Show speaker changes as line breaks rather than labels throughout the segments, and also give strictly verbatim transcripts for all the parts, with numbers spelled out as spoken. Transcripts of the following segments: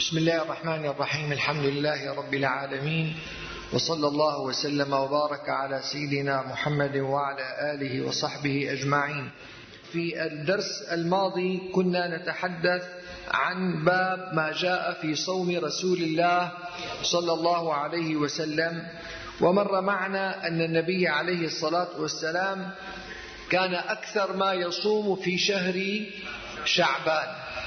بسم الله الرحمن الرحيم. الحمد لله رب العالمين، وصلى الله وسلم وبارك على سيدنا محمد وعلى آله وصحبه أجمعين. في الدرس الماضي كنا نتحدث عن باب ما جاء في صوم رسول الله صلى الله عليه وسلم، ومر معنا أن النبي عليه الصلاة والسلام كان أكثر ما يصوم في شهر شعبان،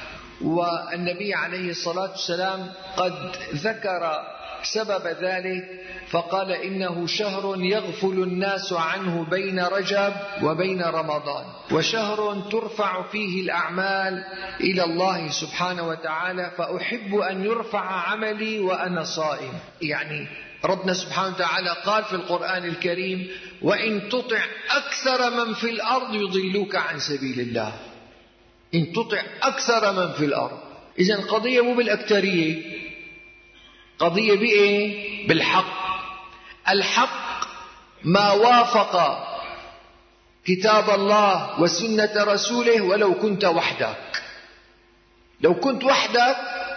والنبي عليه الصلاة والسلام قد ذكر سبب ذلك فقال إنه شهر يغفل الناس عنه بين رجب وبين رمضان، وشهر ترفع فيه الأعمال إلى الله سبحانه وتعالى، فأحب أن يرفع عملي وأنا صائم. يعني ربنا سبحانه وتعالى قال في القرآن الكريم: وإن تطع أكثر من في الأرض يضلوك عن سبيل الله. إن تطع أكثر من في الأرض، إذن القضية مو بالأكثرية، قضية بإيه؟ بالحق. الحق ما وافق كتاب الله وسنة رسوله ولو كنت وحدك. لو كنت وحدك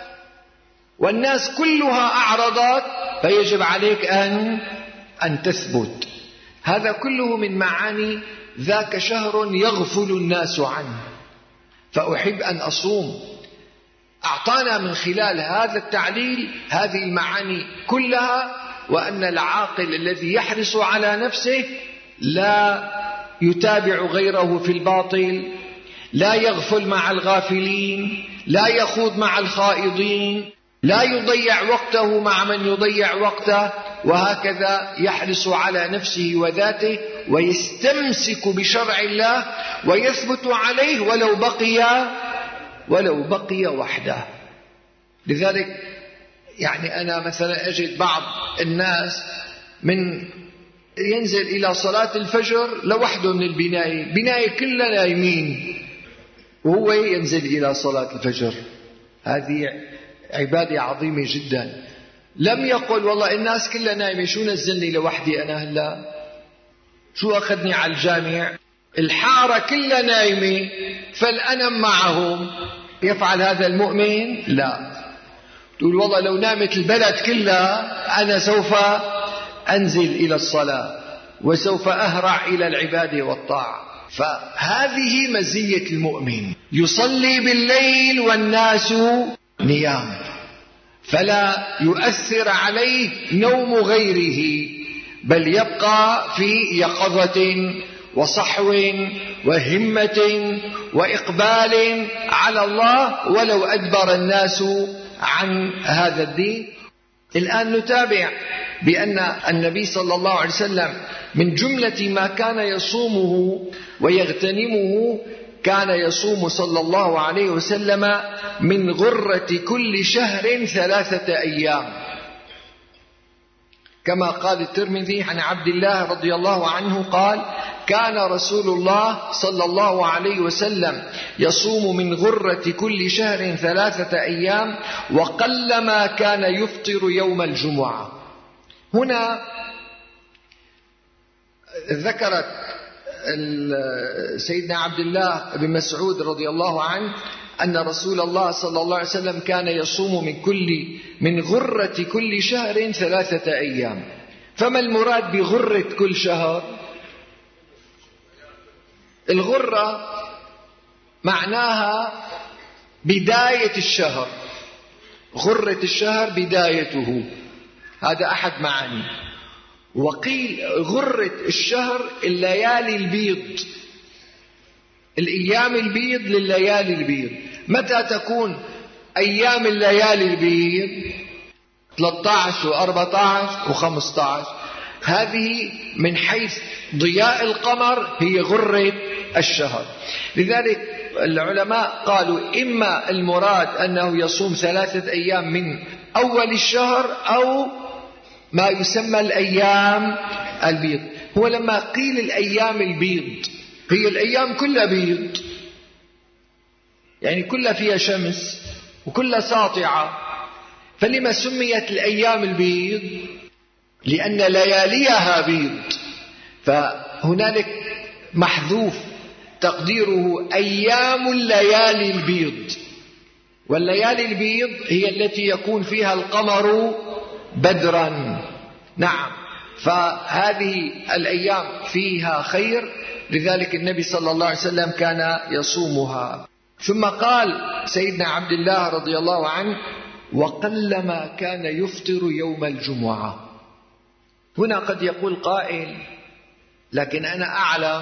والناس كلها أعرضت فيجب عليك أن أن تثبت. هذا كله من معاني ذاك شهر يغفل الناس عنه، فأحب أن أصوم. أعطانا من خلال هذا التعليل هذه المعاني كلها، وأن العاقل الذي يحرص على نفسه لا يتابع غيره في الباطل، لا يغفل مع الغافلين، لا يخوض مع الخائضين، لا يضيع وقته مع من يضيع وقته، وهكذا يحرص على نفسه وذاته ويستمسك بشرع الله ويثبت عليه ولو بقي ولو بقي وحده. لذلك يعني أنا مثلا أجد بعض الناس من ينزل إلى صلاة الفجر لوحده من البناية، بناية كلها نايمين وهو ينزل إلى صلاة الفجر. هذه عبادة عظيمة جدا. لم يقل والله الناس كلها نايمة، شو نزلني لوحدي أنا هلا؟ شو أخذني على الجامع؟ الحارة كلها نايمة فالأنم معهم. يفعل هذا المؤمن؟ لا. تقول والله لو نامت البلد كلها أنا سوف أنزل إلى الصلاة وسوف أهرع إلى العبادة والطاعة. فهذه مزية المؤمن، يصلي بالليل والناس نيام، فلا يؤثر عليه نوم غيره، بل يبقى في يقظة وصحو وهمة وإقبال على الله ولو أدبر الناس عن هذا الدين. الآن نتابع بأن النبي صلى الله عليه وسلم من جملة ما كان يصومه ويغتنمه كان يصوم صلى الله عليه وسلم من غرة كل شهر ثلاثة أيام، كما قال الترمذي عن عبد الله رضي الله عنه قال: كان رسول الله صلى الله عليه وسلم يصوم من غرة كل شهر ثلاثة أيام، وقلما كان يفطر يوم الجمعة. هنا ذكرت سيدنا عبد الله بن مسعود رضي الله عنه أن رسول الله صلى الله عليه وسلم كان يصوم من كل من غرة كل شهر ثلاثة أيام. فما المراد بغرة كل شهر؟ الغرة معناها بداية الشهر، غرة الشهر بدايته، هذا أحد معاني. وقيل غرة الشهر الليالي البيض، الأيام البيض لليالي البيض. متى تكون أيام الليالي البيض؟ ثلاثة عشر وأربعة عشر وخمسة عشر. هذه من حيث ضياء القمر هي غرة الشهر. لذلك العلماء قالوا إما المراد أنه يصوم ثلاثة أيام من أول الشهر أو ما يسمى الأيام البيض. هو لما قيل الأيام البيض هي الأيام كلها بيض، يعني كلها فيها شمس وكلها ساطعة. فلما سميت الأيام البيض؟ لأن لياليها بيض. فهنالك محذوف تقديره أيام الليالي البيض، والليالي البيض هي التي يكون فيها القمر بدرا. نعم، فهذه الأيام فيها خير، لذلك النبي صلى الله عليه وسلم كان يصومها. ثم قال سيدنا عبد الله رضي الله عنه: وقلما كان يفطر يوم الجمعة. هنا قد يقول قائل: لكن أنا أعلم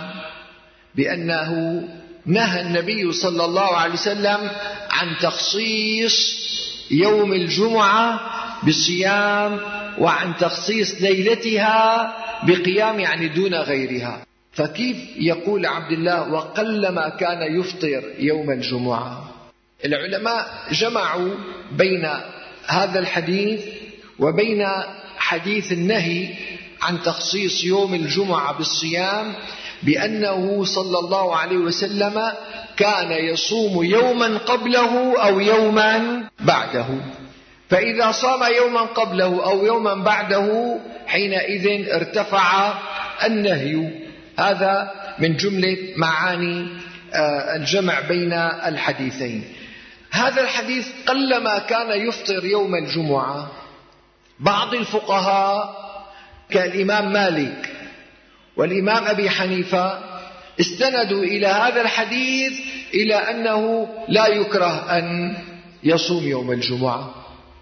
بأنه نهى النبي صلى الله عليه وسلم عن تخصيص يوم الجمعة بالصيام، وعن تخصيص ليلتها بقيام، يعني دون غيرها. فكيف يقول عبد الله وقلما كان يفطر يوم الجمعة؟ العلماء جمعوا بين هذا الحديث وبين حديث النهي عن تخصيص يوم الجمعة بالصيام بأنه صلى الله عليه وسلم كان يصوم يوما قبله أو يوما بعده، فإذا صام يوما قبله أو يوما بعده حينئذ ارتفع النهي. هذا من جملة معاني الجمع بين الحديثين. هذا الحديث قلما كان يفطر يوم الجمعة، بعض الفقهاء كالإمام مالك والإمام أبي حنيفة استندوا إلى هذا الحديث إلى أنه لا يكره أن يصوم يوم الجمعة،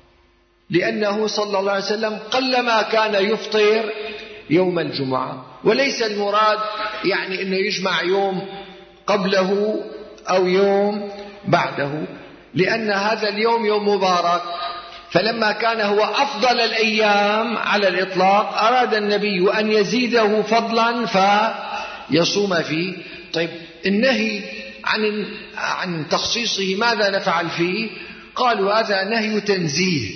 لأنه صلى الله عليه وسلم قلما كان يفطر يوم الجمعة، وليس المراد يعني أنه يجمع يوم قبله أو يوم بعده، لأن هذا اليوم يوم مبارك، فلما كان هو أفضل الأيام على الإطلاق أراد النبي أن يزيده فضلا فيصوم فيه. طيب النهي عن عن تخصيصه ماذا نفعل فيه؟ قالوا هذا نهي تنزيه،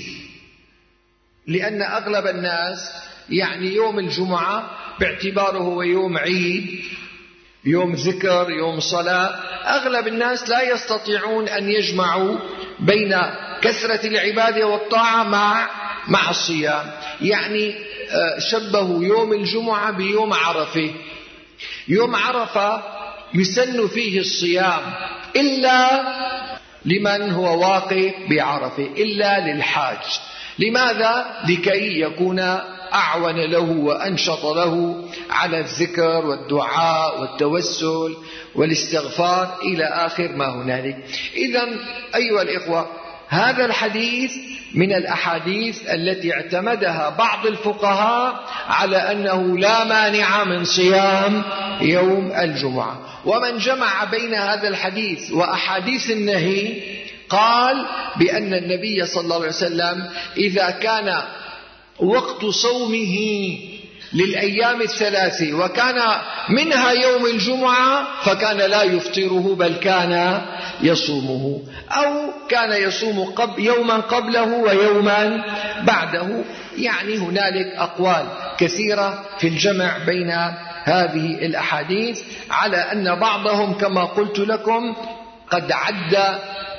لأن أغلب الناس يعني يوم الجمعة باعتباره هو يوم عيد، يوم ذكر، يوم صلاة، أغلب الناس لا يستطيعون أن يجمعوا بين كثرة العبادة والطاعة مع مع الصيام. يعني شبهوا يوم الجمعة بيوم عرفة. يوم عرفة يسن فيه الصيام إلا لمن هو واقف بعرفة، إلا للحاج. لماذا؟ لكي يكون أعون له وأنشط له على الذكر والدعاء والتوسل والاستغفار إلى آخر ما هنالك. إذن أيها الإخوة، هذا الحديث من الأحاديث التي اعتمدها بعض الفقهاء على أنه لا مانع من صيام يوم الجمعة. ومن جمع بين هذا الحديث وأحاديث النهي قال بأن النبي صلى الله عليه وسلم إذا كان وقت صومه للأيام الثلاث وكان منها يوم الجمعة فكان لا يفطره بل كان يصومه، أو كان يصوم قبل يوما قبله ويوما بعده. يعني هنالك أقوال كثيرة في الجمع بين هذه الأحاديث، على أن بعضهم كما قلت لكم قد عد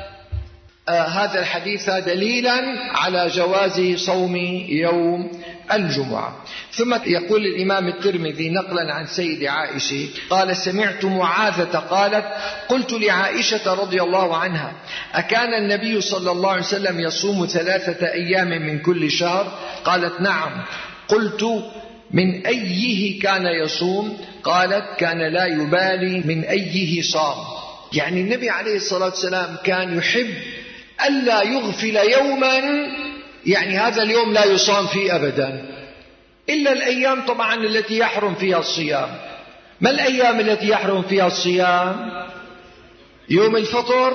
آه هذا الحديث دليلا على جواز صوم يوم الجمعة. ثم يقول الإمام الترمذي نقلا عن سيد عائشة قال: سمعت معاذة قالت: قلت لعائشة رضي الله عنها: أكان النبي صلى الله عليه وسلم يصوم ثلاثة أيام من كل شهر؟ قالت: نعم. قلت: من أيه كان يصوم؟ قالت: كان لا يبالي من أيه صام. يعني النبي عليه الصلاة والسلام كان يحب ألا يغفل يوما، يعني هذا اليوم لا يصام فيه أبدا، إلا الأيام طبعا التي يحرم فيها الصيام. ما الأيام التي يحرم فيها الصيام؟ يوم الفطر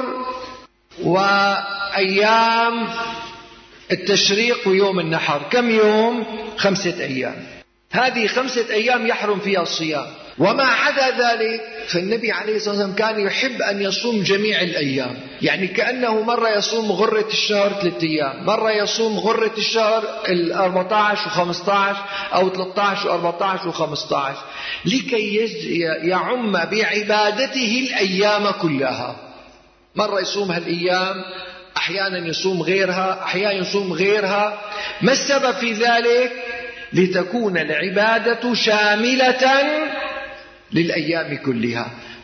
وأيام التشريق ويوم النحر. كم يوم؟ خمسة أيام. هذه خمسة أيام يحرم فيها الصيام. وما عدا ذلك فالنبي عليه الصلاة والسلام كان يحب أن يصوم جميع الأيام، يعني كأنه مرة يصوم غرة الشهر ثلاثة أيام، مرة يصوم غرة الشهر الأربعة عشر وخمسة عشر أو ثلاثة عشر وأربعة عشر وخمسة عشر، لكي يعم بعبادته الأيام كلها. مرة يصوم هالأيام، أحيانا يصوم غيرها، أحيانا يصوم غيرها. ما السبب في ذلك؟ لتكون العبادة شاملة للأيام كلها.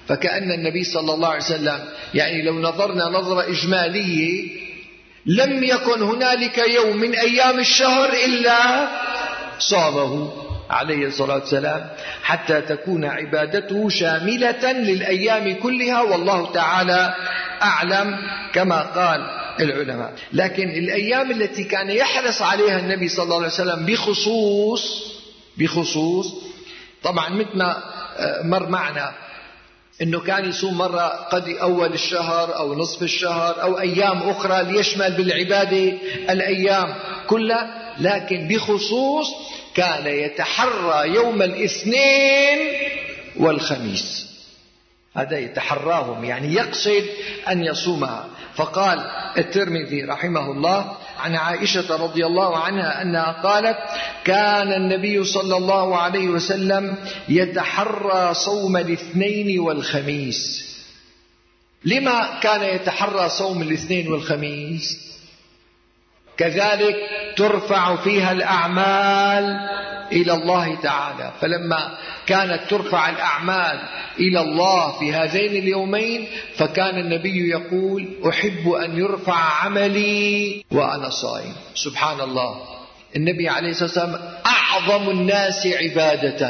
فكأن النبي صلى الله عليه وسلم يعني لو نظرنا نظرة إجمالية لم يكن هنالك يوم من أيام الشهر إلا صامه عليه الصلاة والسلام، حتى تكون عبادته شاملة للأيام كلها، والله تعالى أعلم كما قال العلماء. لكن الأيام التي كان يحرص عليها النبي صلى الله عليه وسلم بخصوص بخصوص طبعا مثل ما مر معنا أنه كان يصوم مرة قد أول الشهر أو نصف الشهر أو أيام أخرى ليشمل بالعبادة الأيام كلها، لكن بخصوص كان يتحرى يوم الاثنين والخميس، هذا يتحراهم يعني يقصد أن يصومها. فقال الترمذي رحمه الله عن عائشة رضي الله عنها أنها قالت: كان النبي صلى الله عليه وسلم يتحرى صوم الاثنين والخميس. لما كان يتحرى صوم الاثنين والخميس؟ كذلك ترفع فيها الأعمال إلى الله تعالى، فلما كانت ترفع الأعمال إلى الله في هذين اليومين فكان النبي يقول: أحب أن يرفع عملي وأنا صائم. سبحان الله، النبي عليه الصلاة والسلام أعظم الناس عبادة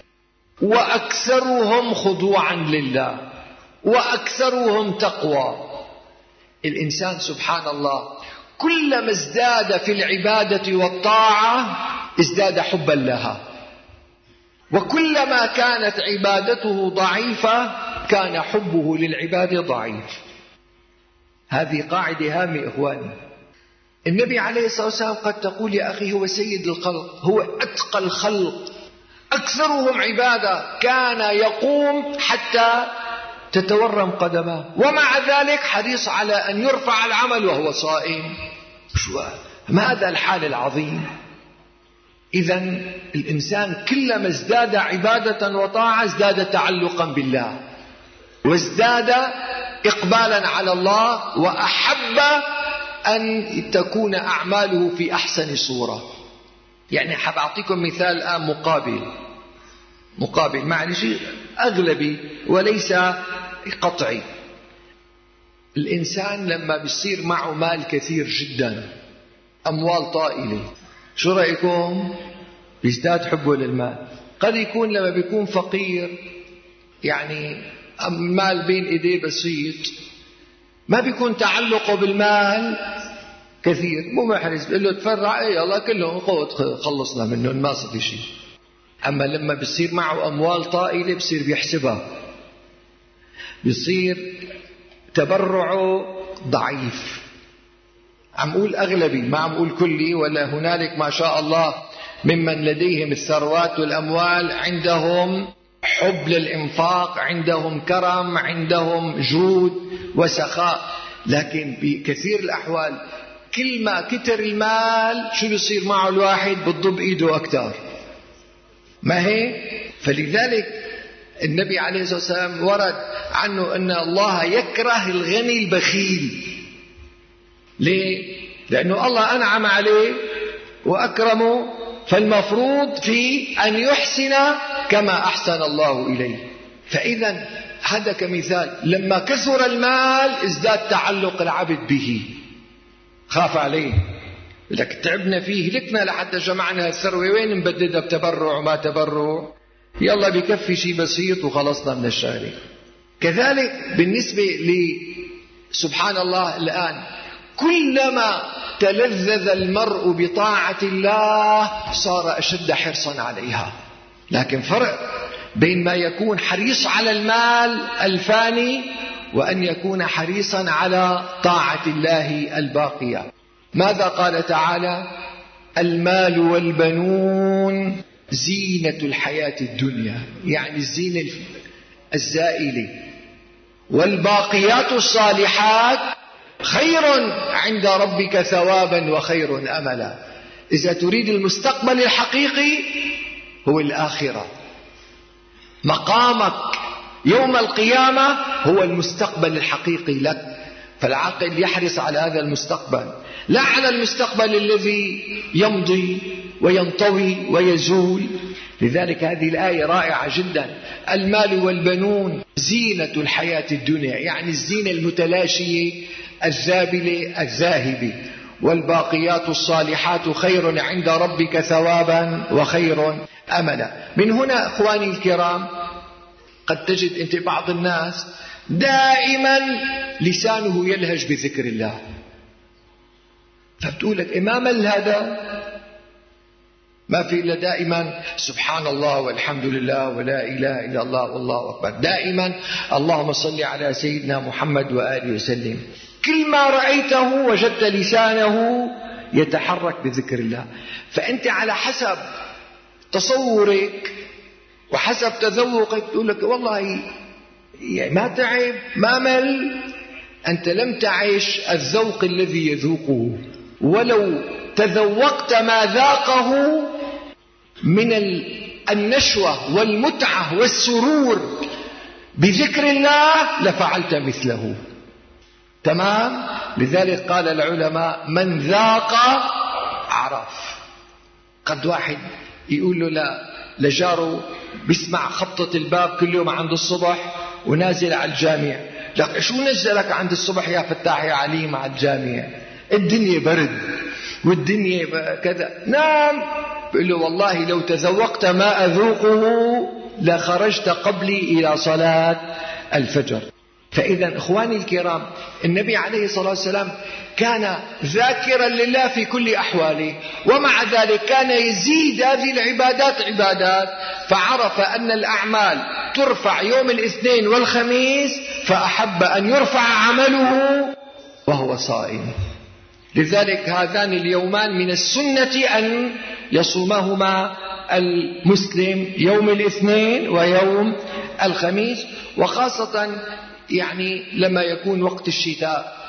وأكثرهم خضوعا لله وأكثرهم تقوى. الإنسان سبحان الله كلما ازداد في العبادة والطاعة ازداد حبا لها، وكلما كانت عبادته ضعيفة كان حبه للعبادة ضعيف. هذه قاعدة هامة إخواني. النبي عليه الصلاة والسلام قد تقول يا أخي هو سيد الخلق، هو أتقى الخلق، أكثرهم عبادة، كان يقوم حتى تتورم قدماه، ومع ذلك حريص على أن يرفع العمل وهو صائم. شو ماذا الحال العظيم؟ إذن الإنسان كلما ازداد عبادة وطاعة ازداد تعلقا بالله وازداد إقبالا على الله، وأحب أن تكون أعماله في أحسن صورة. يعني حاب أعطيكم مثال الآن مقابل مقابل معلش أغلبي وليس قطعي. الإنسان لما بيصير معه مال كثير جدا، أموال طائلة، شو رأيكم؟ بيزداد حبه للمال. قد يكون لما بيكون فقير يعني المال بين إيديه بسيط، ما بيكون تعلقه بالمال كثير، مو محرز، بيقول له تفرع ايه الله كله خذ خلصنا منه ما صار شيء. أما لما بيصير معه أموال طائلة بيصير بيحسبها، بيصير تبرعه ضعيف. عم أقول أغلبي، ما عم أقول كلي، ولا هنالك ما شاء الله ممن لديهم الثروات والأموال عندهم حب للإنفاق، عندهم كرم، عندهم جود وسخاء، لكن بكثير الأحوال كل ما كتر المال شو بيصير معه الواحد؟ بتضب إيده أكثر، ما هي؟ فلذلك النبي عليه الصلاة والسلام ورد عنه أن الله يكره الغني البخيل. ليه؟ لأنه الله أنعم عليه وأكرمه، فالمفروض في أن يحسن كما أحسن الله إليه. فإذا هذا كمثال، لما كثر المال ازداد تعلق العبد به، خاف عليه، لك تعبنا فيه، هلكنا لحتى جمعنا الثروة، وين نبددها بتبرع وما تبرع؟ يلا بكفي شيء بسيط وخلصنا من الشهر. كذلك بالنسبة لي سبحان الله الآن كلما تلذذ المرء بطاعة الله صار أشد حرصا عليها. لكن فرق بين ما يكون حريص على المال الفاني وأن يكون حريصا على طاعة الله الباقية. ماذا قال تعالى؟ المال والبنون زينة الحياة الدنيا، يعني الزينة الزائلة، والباقيات الصالحات خير عند ربك ثوابا وخير أملا. إذا تريد المستقبل الحقيقي هو الآخرة، مقامك يوم القيامة هو المستقبل الحقيقي لك، فالعاقل يحرص على هذا المستقبل، لا على المستقبل الذي يمضي وينطوي ويزول. لذلك هذه الآية رائعة جدا. المال والبنون زينة الحياة الدنيا، يعني الزينة المتلاشية الذابلة الذاهبة، والباقيات الصالحات خير عند ربك ثوابا وخير أملا. من هنا أخواني الكرام قد تجد أنت بعض الناس دائما لسانه يلهج بذكر الله، فبتقول لك إمام هذا ما في إلا دائما سبحان الله والحمد لله ولا إله إلا الله والله أكبر، دائما اللهم صل على سيدنا محمد وآله وسلم. كل ما رأيته وجدت لسانه يتحرك بذكر الله. فأنت على حسب تصورك وحسب تذوقك تقول لك والله ما تعب ما مل، أنت لم تعيش الذوق الذي يذوقه، ولو تذوقت ما ذاقه من النشوة والمتعة والسرور بذكر الله لفعلت مثله. تمام؟ لذلك قال العلماء من ذاق عرف. قد واحد يقول له لا لجاره بيسمع خبطة الباب كل يوم عند الصبح ونازل على الجامع، لك شو نزلك عند الصبح يا فتاح يا عليم على الجامع؟ الدنيا برد والدنيا كذا. نعم. بيقول له والله لو تذوقت ما أذوقه لخرجت قبلي إلى صلاة الفجر. فإذا إخواني الكرام النبي عليه الصلاة والسلام كان ذاكرا لله في كل أحواله، ومع ذلك كان يزيد هذه العبادات عبادات، فعرف أن الأعمال ترفع يوم الاثنين والخميس فأحب أن يرفع عمله وهو صائم. لذلك هذان اليومان من السنة أن يصومهما المسلم يوم الاثنين ويوم الخميس، وخاصة يعني لما يكون وقت الشتاء.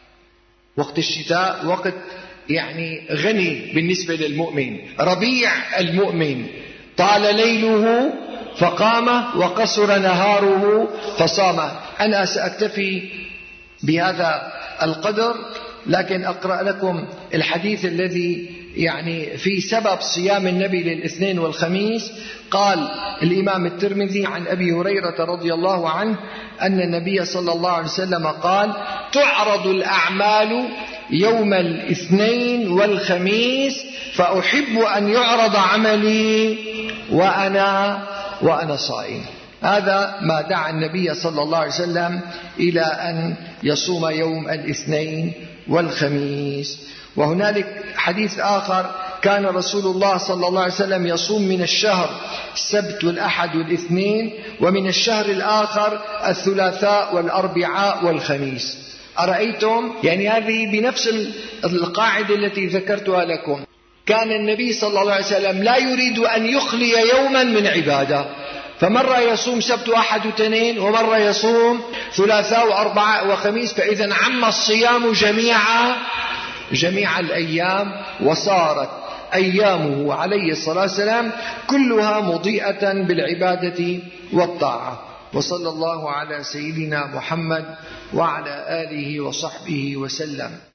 وقت الشتاء وقت يعني غني بالنسبة للمؤمن، ربيع المؤمن، طال ليله فقام وقصر نهاره فصام. أنا سأكتفي بهذا القدر، لكن أقرأ لكم الحديث الذي يعني في سبب صيام النبي للاثنين والخميس. قال الإمام الترمذي عن أبي هريرة رضي الله عنه أن النبي صلى الله عليه وسلم قال تعرض الأعمال يوم الاثنين والخميس فأحب أن يعرض عملي وأنا وأنا صائم. هذا ما دعا النبي صلى الله عليه وسلم إلى أن يصوم يوم الاثنين والخميس. وهنالك حديث آخر كان رسول الله صلى الله عليه وسلم يصوم من الشهر السبت والأحد والاثنين، ومن الشهر الآخر الثلاثاء والأربعاء والخميس. أرأيتم؟ يعني هذه بنفس القاعدة التي ذكرتها لكم. كان النبي صلى الله عليه وسلم لا يريد أن يخلي يوما من عبادة، فمرة يصوم سبت وأحد واثنين، ومرة يصوم ثلاثاء وأربعاء وخميس، فإذا عم الصيام جميع جميع الأيام، وصارت أيامه عليه الصلاة والسلام كلها مضيئة بالعبادة والطاعة. وصلى الله على سيدنا محمد وعلى آله وصحبه وسلم.